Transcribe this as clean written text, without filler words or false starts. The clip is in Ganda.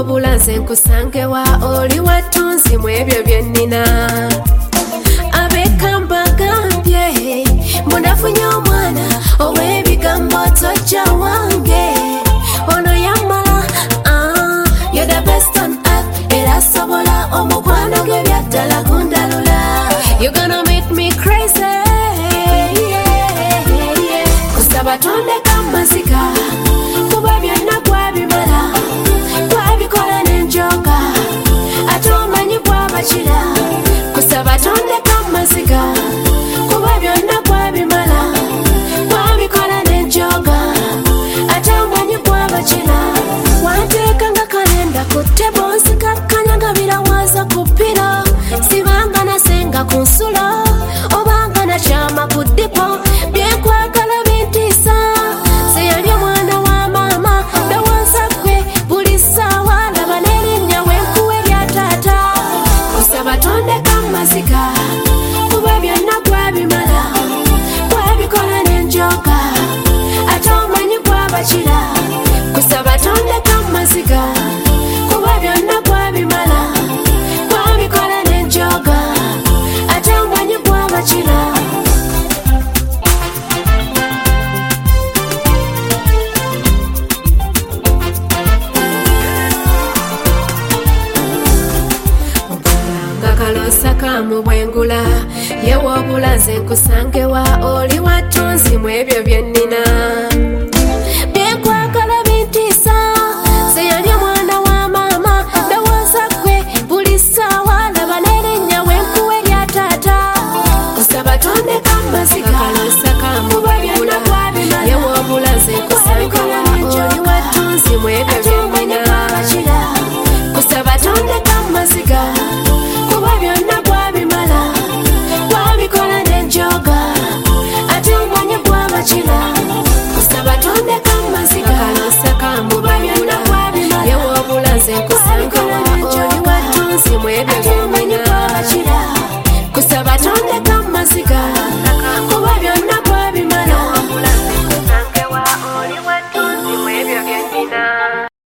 Yewobulanze nkusangewa oli watunzi mu ebyo byennina abekamba gambye munafunye omwana ow'ebigambo tojja wange ono yamala you're the best on earth era sobola omukwano gwe byaddala kundalula you're gonna make me crazy kusaba tondeka mazika kuba byonna gwabimala gwabikola n'enjoga ate omanyi gwabakira kusaba tondeka mazika kuba byonna gwabimala gwabikola n'enjoga ate omanyi gwabakira wanteeka nga kalenda ku ttebo nsikakanya nga birawaza ku ppiro sibanga nasenga ku nsulo obanga nakyama ku ddipo byenkwagala bintiisa seyali omwana wa maama ndowooza ggwe buli ssaawa laba n'erinnya wenkuwa erya taata kusaba tondeka mazika kuba byonna gwabimala gwabikola n'enjoga ate omanyi gwabakira kusaba tondeka mazika kuba byonna gwabimala gwabikola n'enjoga ate omanyi gwabakira kalosa kamubwengula yewobulanze nkusangewa oli watunzi mu ebyo byennina byenkwagala bintiisa seyali omwana wa maama ndowooza ggwe buli ssaawa laba n'erinnya wenkuwa erya taata kusaba tondeka mazika kalosa kamubwengula yewobulanze nkusangewa oli watunzi mu ebyo byennina kusaba tondeka mazika kuba byonna gwabimala gwabikola n'enjoga ate omanyi gwabakira kusaba tondeka mazika kalosa kamubwengula yewobulanze nkusangewa oli watunzi mu ebyo byennina kusaba tondeka mazika